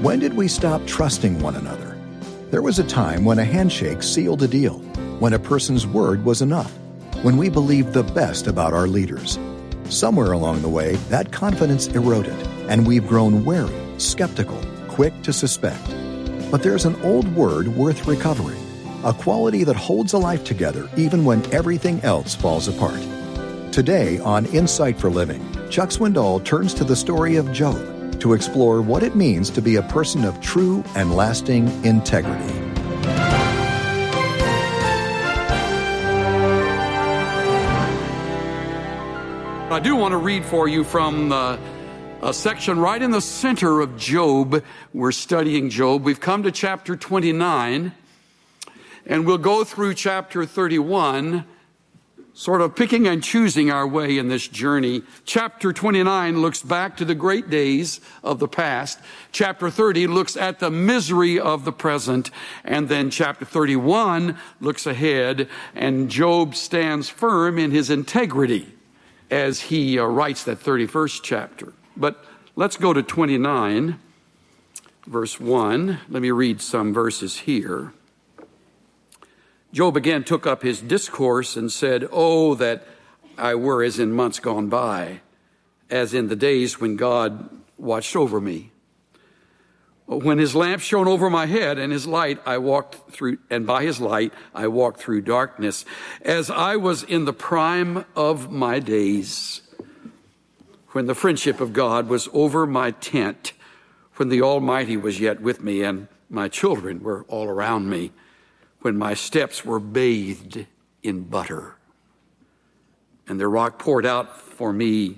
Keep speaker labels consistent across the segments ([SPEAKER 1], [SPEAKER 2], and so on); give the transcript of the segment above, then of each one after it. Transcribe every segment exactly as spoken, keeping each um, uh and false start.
[SPEAKER 1] When did we stop trusting one another? There was a time when a handshake sealed a deal, when a person's word was enough, when we believed the best about our leaders. Somewhere along the way, that confidence eroded, and we've grown wary, skeptical, quick to suspect. But there's an old word worth recovering, a quality that holds a life together even when everything else falls apart. Today on Insight for Living, Chuck Swindoll turns to the story of Job to explore what it means to be a person of true and lasting integrity.
[SPEAKER 2] I do want to read for you from uh, a section right in the center of Job. We're studying Job. We've come to chapter twenty-nine, and we'll go through chapter thirty-one, sort of picking and choosing our way in this journey. Chapter twenty-nine looks back to the great days of the past. Chapter thirty looks at the misery of the present. And then chapter thirty-one looks ahead, and Job stands firm in his integrity as he uh, writes that thirty-first chapter. But let's go to twenty-nine, verse one. Let me read some verses here. Job again took up his discourse and said, "Oh, that I were as in months gone by, as in the days when God watched over me. When his lamp shone over my head, and his light I walked through, and by his light I walked through darkness, as I was in the prime of my days, when the friendship of God was over my tent, when the Almighty was yet with me, and my children were all around me, when my steps were bathed in butter, and the rock poured out for me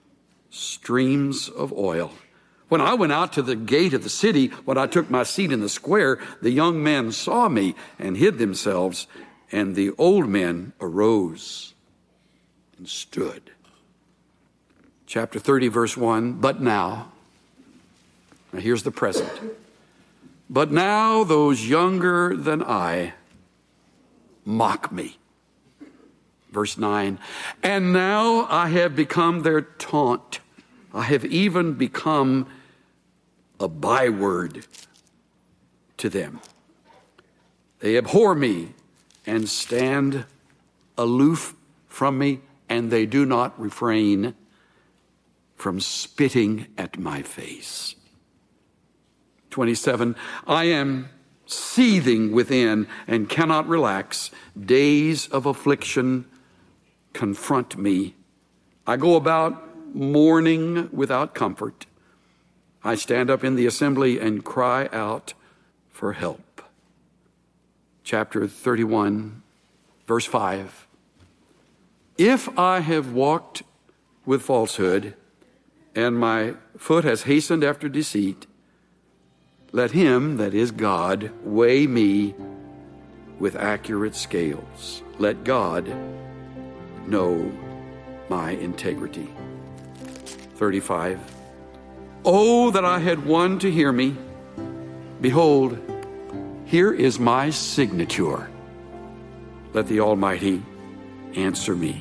[SPEAKER 2] streams of oil. When I went out to the gate of the city, when I took my seat in the square, the young men saw me and hid themselves, and the old men arose and stood." Chapter thirty, verse one, but now, now here's the present. "But now those younger than I mock me." Verse nine, "And now I have become their taunt. I have even become a byword to them. They abhor me and stand aloof from me, and they do not refrain from spitting at my face." twenty-seven, "I am seething within and cannot relax. Days of affliction confront me. I go about mourning without comfort. I stand up in the assembly and cry out for help." Chapter thirty-one, verse five, "If I have walked with falsehood, and my foot has hastened after deceit, let him, that is God, weigh me with accurate scales. Let God know my integrity." thirty-five, "Oh, that I had one to hear me. Behold, here is my signature. Let the Almighty answer me."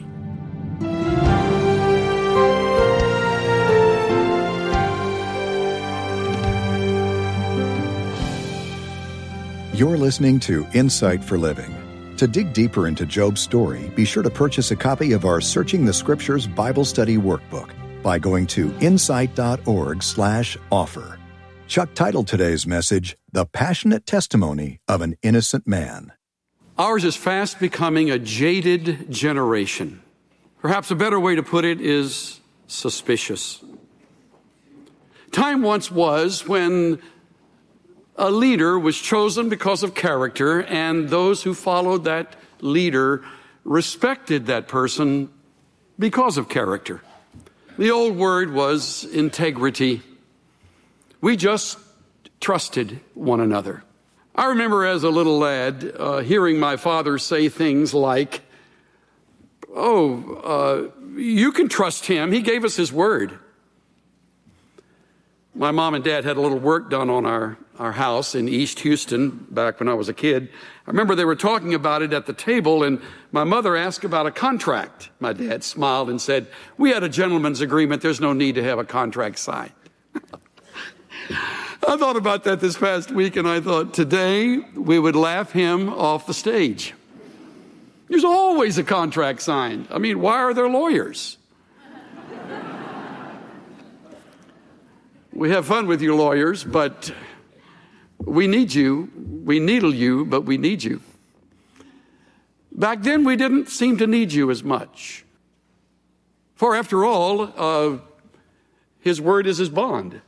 [SPEAKER 1] You're listening to Insight for Living. To dig deeper into Job's story, be sure to purchase a copy of our Searching the Scriptures Bible Study Workbook by going to insight.org slash offer. Chuck titled today's message, "The Passionate Testimony of an Innocent Man."
[SPEAKER 2] Ours is fast becoming a jaded generation. Perhaps a better way to put it is suspicious. Time once was when a leader was chosen because of character, and those who followed that leader respected that person because of character. The old word was integrity. We just trusted one another. I remember as a little lad uh, hearing my father say things like, "Oh, uh, you can trust him. He gave us his word." My mom and dad had a little work done on our, our house in East Houston back when I was a kid. I remember they were talking about it at the table, and my mother asked about a contract. My dad smiled and said, "We had a gentleman's agreement. There's no need to have a contract signed." I thought about that this past week, and I thought today we would laugh him off the stage. There's always a contract signed. I mean, why are there lawyers? We have fun with you lawyers, but we need you. We needle you, but we need you. Back then, we didn't seem to need you as much. For after all, uh, his word is his bond.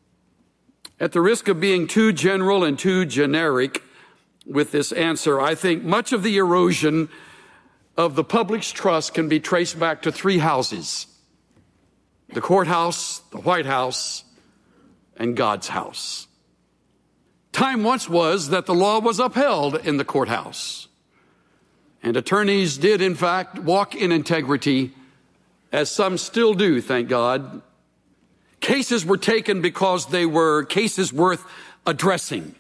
[SPEAKER 2] At the risk of being too general and too generic with this answer, I think much of the erosion of the public's trust can be traced back to three houses: the courthouse, the White House, and God's house. Time once was that the law was upheld in the courthouse, and attorneys did, in fact, walk in integrity, as some still do, thank God. Cases were taken because they were cases worth addressing,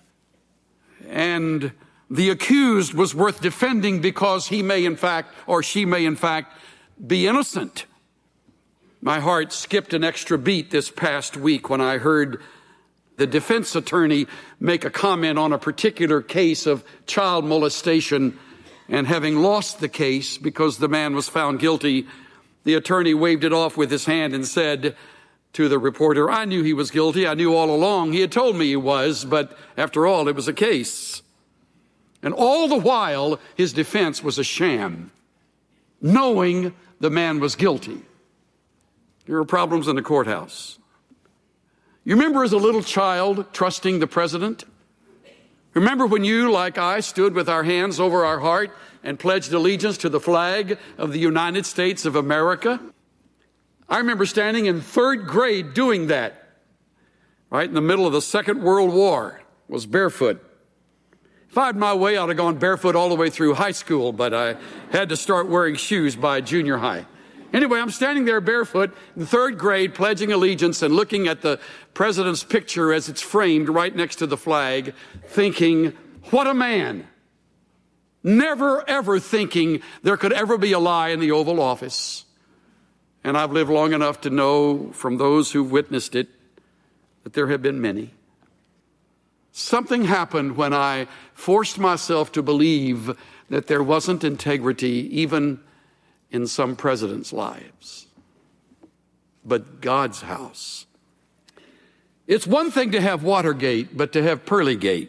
[SPEAKER 2] and the accused was worth defending because he may, in fact, or she may, in fact, be innocent. My heart skipped an extra beat this past week when I heard the defense attorney make a comment on a particular case of child molestation, and having lost the case because the man was found guilty, the attorney waved it off with his hand and said to the reporter, "I knew he was guilty. I knew all along. He had told me he was, but after all, it was a case." And all the while, his defense was a sham, knowing the man was guilty. There are problems in the courthouse. You remember as a little child trusting the president? Remember when you, like I, stood with our hands over our heart and pledged allegiance to the flag of the United States of America? I remember standing in third grade doing that, right in the middle of the Second World War, was barefoot. If I had my way, I'd have gone barefoot all the way through high school, but I had to start wearing shoes by junior high. Anyway, I'm standing there barefoot in third grade, pledging allegiance and looking at the president's picture as it's framed right next to the flag, thinking, what a man. Never, ever thinking there could ever be a lie in the Oval Office. And I've lived long enough to know from those who've witnessed it that there have been many. Something happened when I forced myself to believe that there wasn't integrity even in some presidents' lives. But God's house. It's one thing to have Watergate, but to have Pearlygate.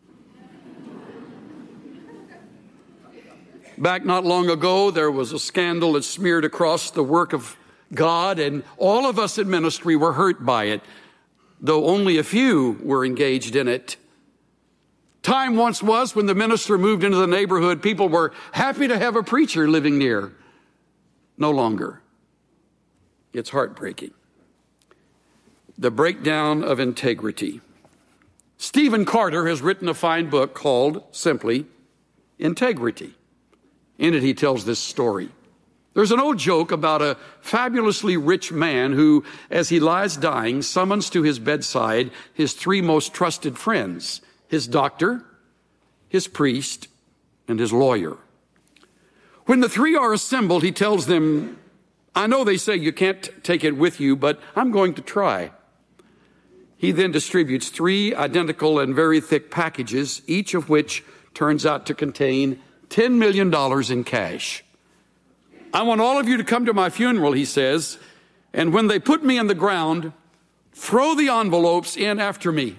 [SPEAKER 2] Back not long ago, there was a scandal that smeared across the work of God, and all of us in ministry were hurt by it, though only a few were engaged in it. Time once was when the minister moved into the neighborhood, people were happy to have a preacher living near. No longer. It's heartbreaking. The breakdown of integrity. Stephen Carter has written a fine book called simply Integrity. In it, he tells this story. There's an old joke about a fabulously rich man who, as he lies dying, summons to his bedside his three most trusted friends, his doctor, his priest, and his lawyer. When the three are assembled, he tells them, I know they say you can't take it with you, but I'm going to try. He then distributes three identical and very thick packages, each of which turns out to contain ten million dollars in cash. I want all of you to come to my funeral, he says, and when they put me in the ground, throw the envelopes in after me.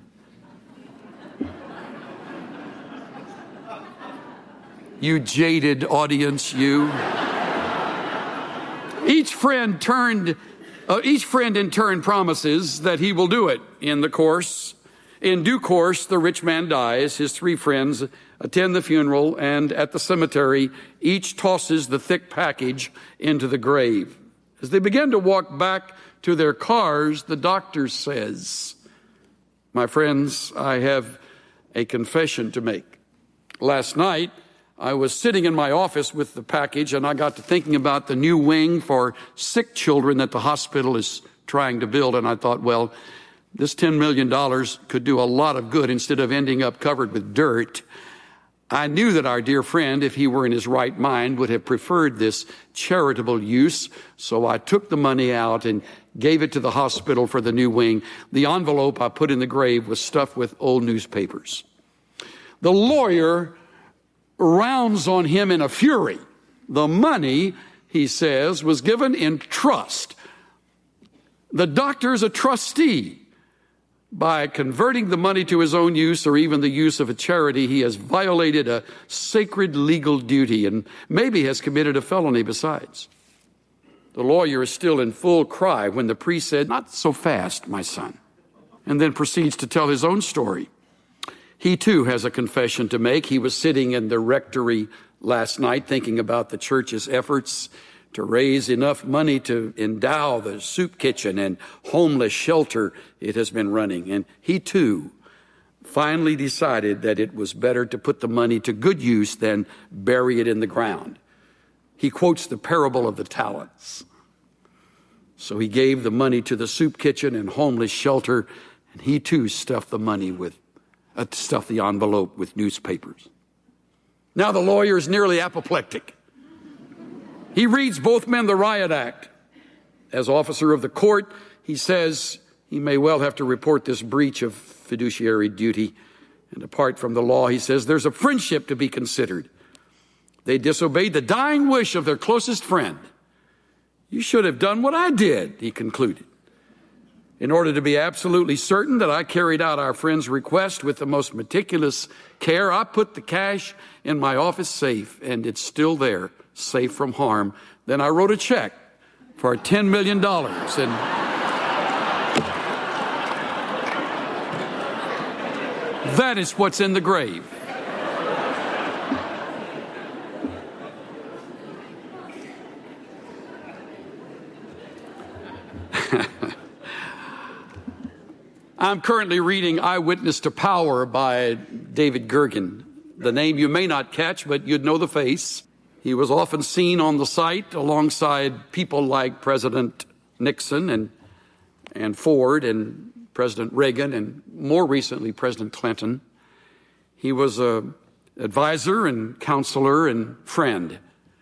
[SPEAKER 2] You jaded audience, you. Each friend turned, uh, each friend in turn promises that he will do it. In the course, in due course, the rich man dies. His three friends attend the funeral, and at the cemetery, each tosses the thick package into the grave. As they begin to walk back to their cars, the doctor says, my friends, I have a confession to make. Last night, I was sitting in my office with the package, and I got to thinking about the new wing for sick children that the hospital is trying to build, and I thought, well, this ten million dollars could do a lot of good instead of ending up covered with dirt. I knew that our dear friend, if he were in his right mind, would have preferred this charitable use, so I took the money out and gave it to the hospital for the new wing. The envelope I put in the grave was stuffed with old newspapers. The lawyer rounds on him in a fury. The money, he says, was given in trust. The doctor's a trustee. By converting the money to his own use or even the use of a charity, he has violated a sacred legal duty and maybe has committed a felony besides. The lawyer is still in full cry when the priest said, "Not so fast, my son," and then proceeds to tell his own story. He too has a confession to make. He was sitting in the rectory last night thinking about the church's efforts to raise enough money to endow the soup kitchen and homeless shelter it has been running. And he too finally decided that it was better to put the money to good use than bury it in the ground. He quotes the parable of the talents. So he gave the money to the soup kitchen and homeless shelter, and he too stuffed the money with, uh, stuffed the envelope with newspapers. Now the lawyer is nearly apoplectic. He reads both men the riot act. As officer of the court, he says he may well have to report this breach of fiduciary duty. And apart from the law, he says there's a friendship to be considered. They disobeyed the dying wish of their closest friend. You should have done what I did, he concluded. In order to be absolutely certain that I carried out our friend's request with the most meticulous care, I put the cash in my office safe, and it's still there, safe from harm. Then I wrote a check for ten million dollars. And that is what's in the grave. I'm currently reading Eyewitness to Power by David Gergen. The name you may not catch, but you'd know the face. He was often seen on the site alongside people like President Nixon and, and Ford and President Reagan and more recently President Clinton. He was an advisor and counselor and friend.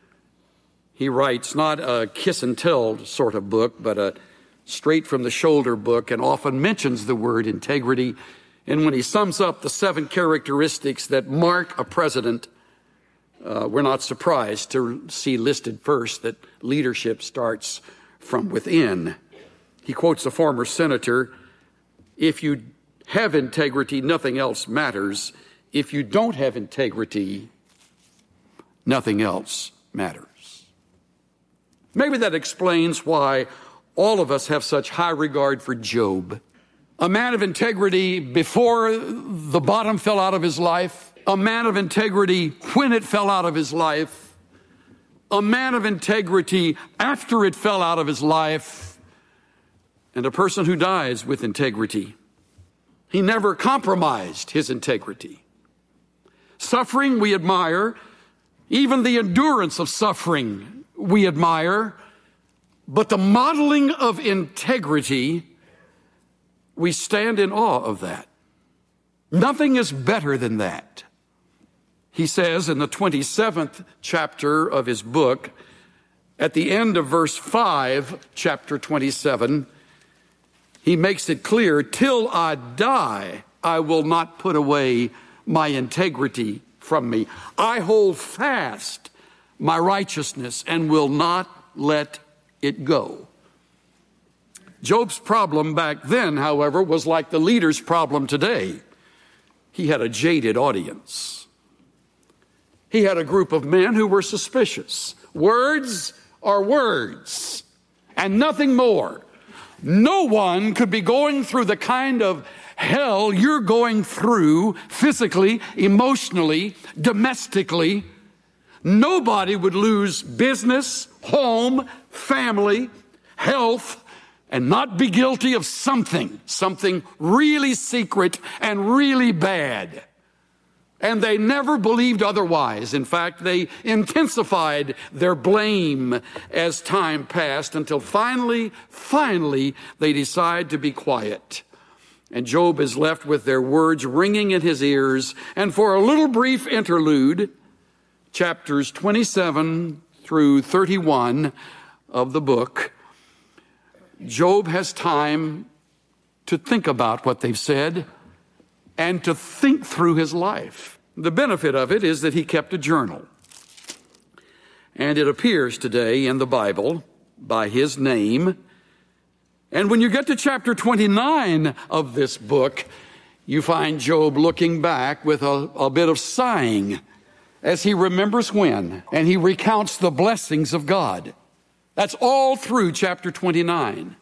[SPEAKER 2] He writes not a kiss and tell sort of book, but a straight from the shoulder book, and often mentions the word integrity. And when he sums up the seven characteristics that mark a president, uh, we're not surprised to see listed first that leadership starts from within. He quotes a former senator, "If you have integrity, nothing else matters. If you don't have integrity, nothing else matters." Maybe that explains why all of us have such high regard for Job, a man of integrity before the bottom fell out of his life, a man of integrity when it fell out of his life, a man of integrity after it fell out of his life, and a person who dies with integrity. He never compromised his integrity. Suffering we admire, even the endurance of suffering we admire, but the modeling of integrity, we stand in awe of that. Nothing is better than that. He says in the twenty-seventh chapter of his book, at the end of verse five, chapter twenty-seven, he makes it clear, "Till I die, I will not put away my integrity from me. I hold fast my righteousness and will not let it go." Job's problem back then, however, was like the leader's problem today. He had a jaded audience. He had a group of men who were suspicious. Words are words and nothing more. No one could be going through the kind of hell you're going through physically, emotionally, domestically. Nobody would lose business, home, family, health, and not be guilty of something, something really secret and really bad. And they never believed otherwise. In fact, they intensified their blame as time passed until finally, finally, they decide to be quiet. And Job is left with their words ringing in his ears. And for a little brief interlude, chapters twenty-seven through thirty-one of the book, Job has time to think about what they've said and to think through his life. The benefit of it is that he kept a journal. And it appears today in the Bible by his name. And when you get to chapter twenty-nine of this book, you find Job looking back with a, a bit of sighing as he remembers when, and he recounts the blessings of God. That's all through chapter twenty-nine.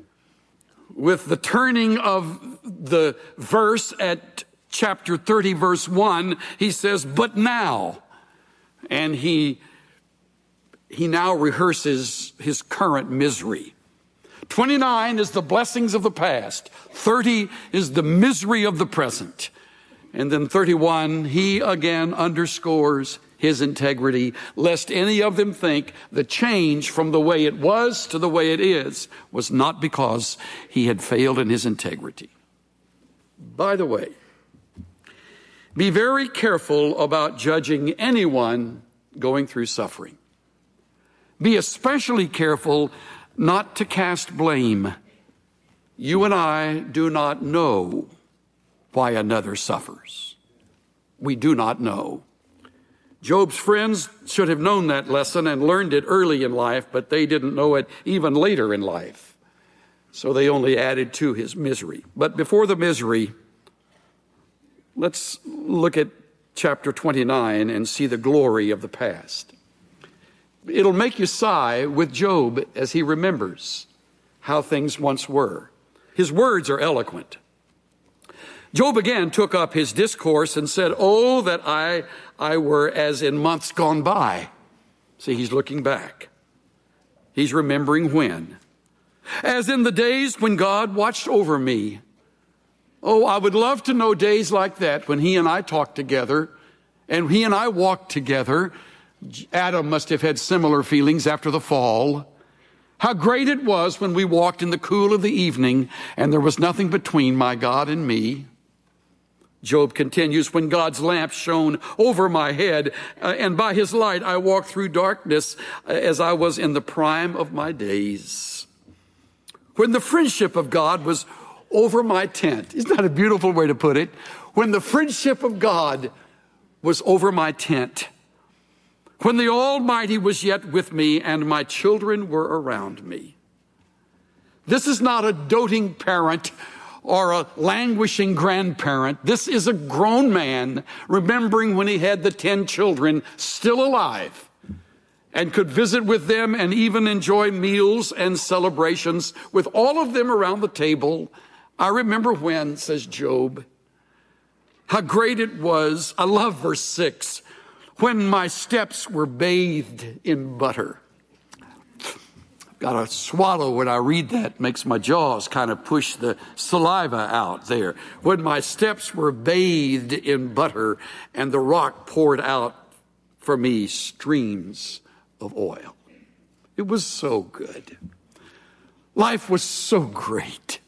[SPEAKER 2] With the turning of the verse at chapter thirty, verse one, he says, but now. And he, he now rehearses his current misery. twenty-nine is the blessings of the past. thirty is the misery of the present. And then thirty-one, he again underscores his integrity, lest any of them think the change from the way it was to the way it is was not because he had failed in his integrity. By the way, be very careful about judging anyone going through suffering. Be especially careful not to cast blame. You and I do not know why another suffers. We do not know. Job's friends should have known that lesson and learned it early in life, but they didn't know it even later in life. So they only added to his misery. But before the misery, let's look at chapter twenty-nine and see the glory of the past. It'll make you sigh with Job as he remembers how things once were. His words are eloquent. Job again took up his discourse and said, oh, that I, I were as in months gone by. See, he's looking back. He's remembering when. As in the days when God watched over me. Oh, I would love to know days like that when he and I talked together and he and I walked together. Adam must have had similar feelings after the fall. How great it was when we walked in the cool of the evening and there was nothing between my God and me. Job continues, when God's lamp shone over my head, uh, and by his light I walked through darkness uh, as I was in the prime of my days. When the friendship of God was over my tent. Isn't that a beautiful way to put it? When the friendship of God was over my tent. When the Almighty was yet with me and my children were around me. This is not a doting parent or a languishing grandparent. This is a grown man remembering when he had the ten children still alive and could visit with them and even enjoy meals and celebrations with all of them around the table. I remember when, says Job, how great it was. I love verse six. When my steps were bathed in butter. Got to swallow when I read that. Makes my jaws kind of push the saliva out there. When my steps were bathed in butter and the rock poured out for me streams of oil. It was so good. Life was so great.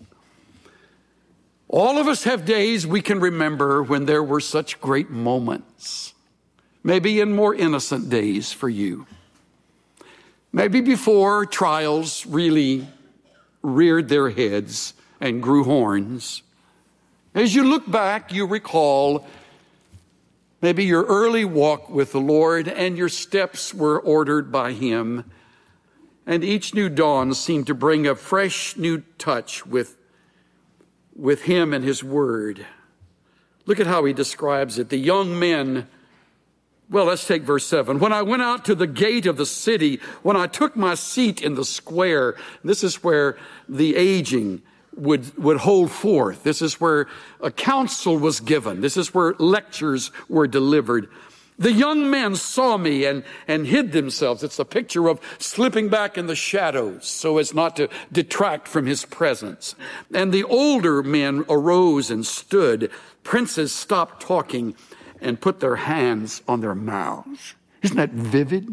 [SPEAKER 2] All of us have days we can remember when there were such great moments. Maybe in more innocent days for you. Maybe before trials really reared their heads and grew horns. As you look back, you recall maybe your early walk with the Lord and your steps were ordered by him. And each new dawn seemed to bring a fresh new touch with, with him and his word. Look at how he describes it. The young men. Well, let's take verse seven. When I went out to the gate of the city, when I took my seat in the square, this is where the aging would, would hold forth. This is where a counsel was given. This is where lectures were delivered. The young men saw me and, and hid themselves. It's a picture of slipping back in the shadows so as not to detract from his presence. And the older men arose and stood. Princes stopped talking and put their hands on their mouths. Isn't that vivid?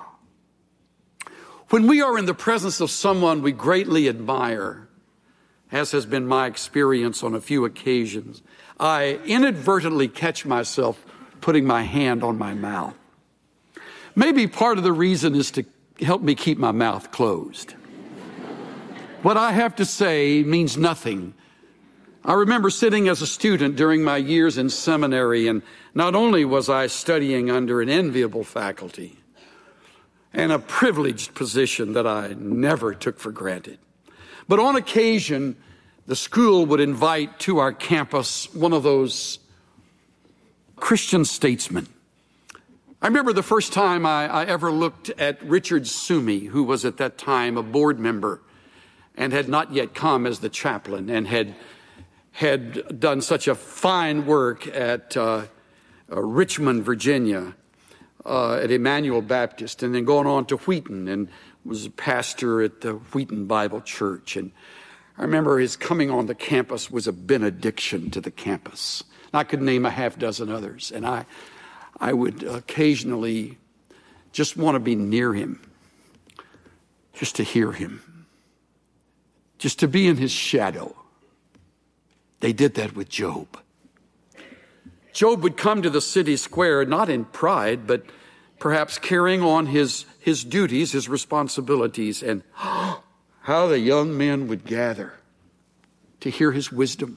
[SPEAKER 2] When we are in the presence of someone we greatly admire, as has been my experience on a few occasions, I inadvertently catch myself putting my hand on my mouth. Maybe part of the reason is to help me keep my mouth closed. What I have to say means nothing. I remember sitting as a student during my years in seminary, and not only was I studying under an enviable faculty and a privileged position that I never took for granted, but on occasion, the school would invite to our campus one of those Christian statesmen. I remember the first time I, I ever looked at Richard Sumey, who was at that time a board member and had not yet come as the chaplain and had had done such a fine work at uh, uh, Richmond, Virginia, uh, at Emmanuel Baptist, and then gone on to Wheaton and was a pastor at the Wheaton Bible Church. And I remember his coming on the campus was a benediction to the campus. And I could name a half dozen others. And I, I would occasionally just want to be near him, just to hear him, just to be in his shadow. They did that with Job. Job would come to the city square, not in pride, but perhaps carrying on his, his duties, his responsibilities. And oh, how the young men would gather to hear his wisdom.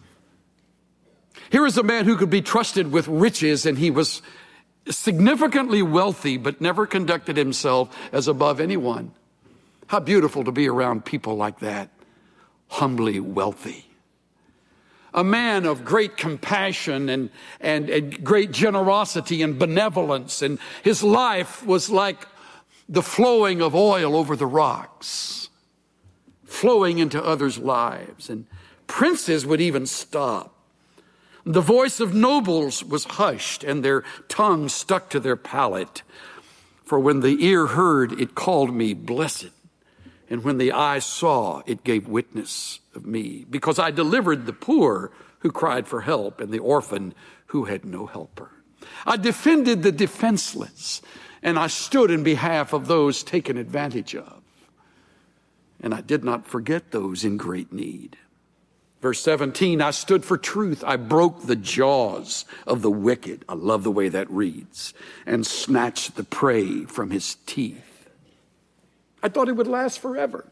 [SPEAKER 2] Here is a man who could be trusted with riches, and he was significantly wealthy, but never conducted himself as above anyone. How beautiful to be around people like that, humbly wealthy. A man of great compassion and, and, and great generosity and benevolence. And his life was like the flowing of oil over the rocks, flowing into others' lives. And princes would even stop. The voice of nobles was hushed and their tongue stuck to their palate. For when the ear heard, it called me blessed. And when the eye saw, it gave witness of me, because I delivered the poor who cried for help and the orphan who had no helper. I defended the defenseless, and I stood in behalf of those taken advantage of. And I did not forget those in great need. Verse seventeen, I stood for truth. I broke the jaws of the wicked. I love the way that reads. And snatched the prey from his teeth. I thought it would last forever.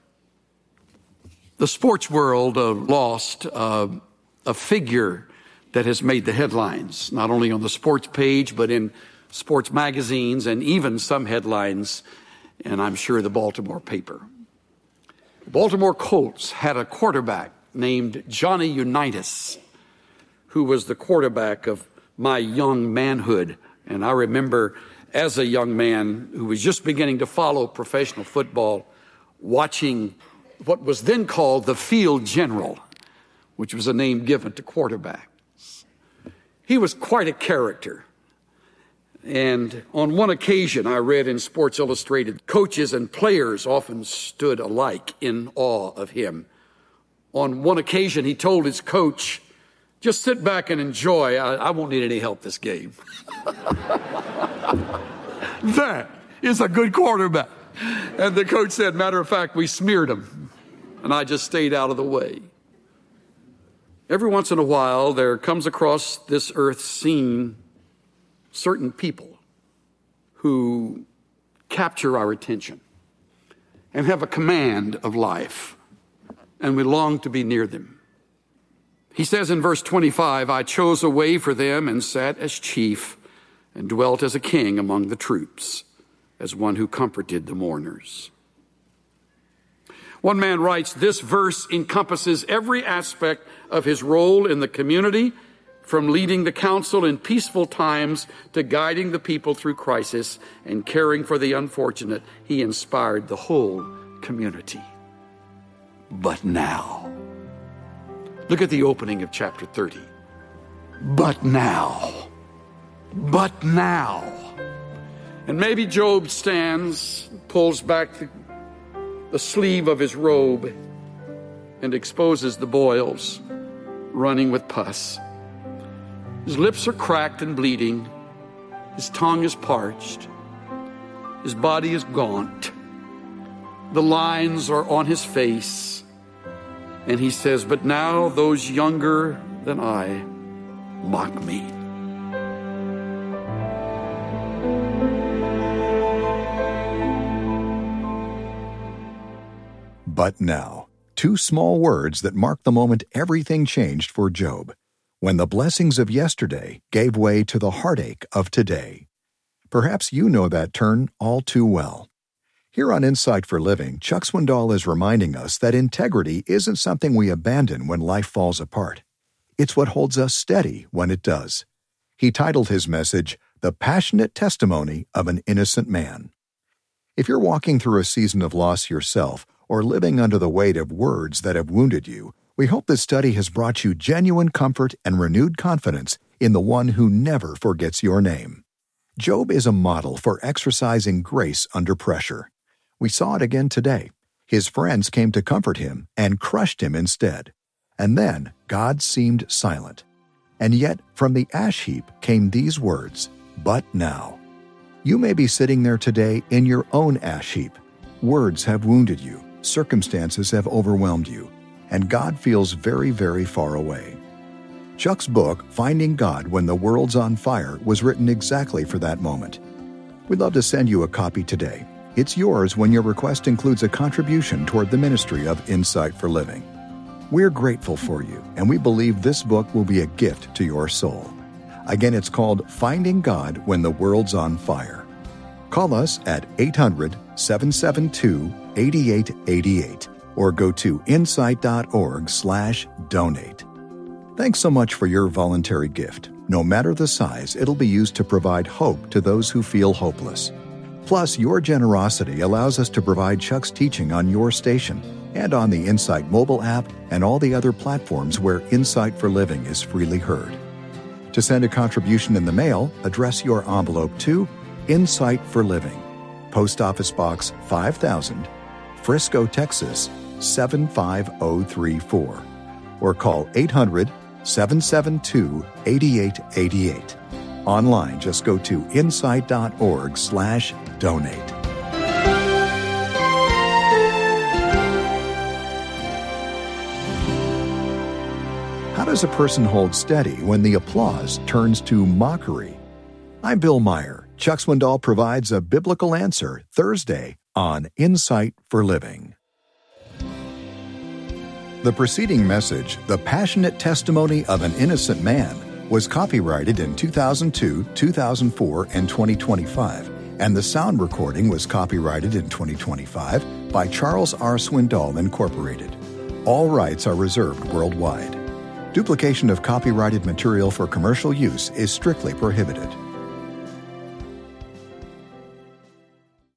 [SPEAKER 2] The sports world uh, lost uh, a figure that has made the headlines, not only on the sports page, but in sports magazines and even some headlines, and I'm sure the Baltimore paper. The Baltimore Colts had a quarterback named Johnny Unitas, who was the quarterback of my young manhood. And I remember as a young man who was just beginning to follow professional football, watching what was then called the field general, which was a name given to quarterbacks. He was quite a character. And on one occasion, I read in Sports Illustrated, coaches and players often stood alike in awe of him. On one occasion, he told his coach, just sit back and enjoy. I, I won't need any help this game. That is a good quarterback. And the coach said, matter of fact, we smeared him. And I just stayed out of the way. Every once in a while, there comes across this earth scene certain people who capture our attention and have a command of life, and we long to be near them. He says in verse twenty-five, I chose a way for them and sat as chief and dwelt as a king among the troops, as one who comforted the mourners. One man writes, this verse encompasses every aspect of his role in the community, from leading the council in peaceful times to guiding the people through crisis and caring for the unfortunate. He inspired the whole community. But now, look at the opening of chapter thirty. But now, but now. And maybe Job stands, pulls back the, the sleeve of his robe and exposes the boils running with pus. His lips are cracked and bleeding. His tongue is parched. His body is gaunt. The lines are on his face. And he says, but now those younger than I mock me.
[SPEAKER 1] But now, two small words that mark the moment everything changed for Job, when the blessings of yesterday gave way to the heartache of today. Perhaps you know that turn all too well. Here on Insight for Living, Chuck Swindoll is reminding us that integrity isn't something we abandon when life falls apart. It's what holds us steady when it does. He titled his message, The Passionate Testimony of an Innocent Man. If you're walking through a season of loss yourself or living under the weight of words that have wounded you, we hope this study has brought you genuine comfort and renewed confidence in the one who never forgets your name. Job is a model for exercising grace under pressure. We saw it again today. His friends came to comfort him and crushed him instead. And then God seemed silent. And yet from the ash heap came these words, but now. You may be sitting there today in your own ash heap. Words have wounded you, circumstances have overwhelmed you, and God feels very, very far away. Chuck's book, Finding God When the World's on Fire, was written exactly for that moment. We'd love to send you a copy today. It's yours when your request includes a contribution toward the ministry of Insight for Living. We're grateful for you, and we believe this book will be a gift to your soul. Again, it's called Finding God When the World's on Fire. Call us at eight hundred, seven seven two, eight eight eight eight or go to insight.org slash donate. Thanks so much for your voluntary gift. No matter the size, it'll be used to provide hope to those who feel hopeless. Plus, your generosity allows us to provide Chuck's teaching on your station and on the Insight mobile app and all the other platforms where Insight for Living is freely heard. To send a contribution in the mail, address your envelope to Insight for Living, Post Office Box five thousand, Frisco, Texas seven five zero three four, or call eight hundred, seven seven two, eight eight eight eight. Online, just go to insight.org slash donate. How does a person hold steady when the applause turns to mockery? I'm Bill Meyer. Chuck Swindoll provides a biblical answer Thursday on Insight for Living. The preceding message, The Passionate Testimony of an Innocent Man, was copyrighted in two thousand two, two thousand four, and twenty twenty-five, and the sound recording was copyrighted in twenty twenty-five by Charles R. Swindoll, Incorporated. All rights are reserved worldwide. Duplication of copyrighted material for commercial use is strictly prohibited.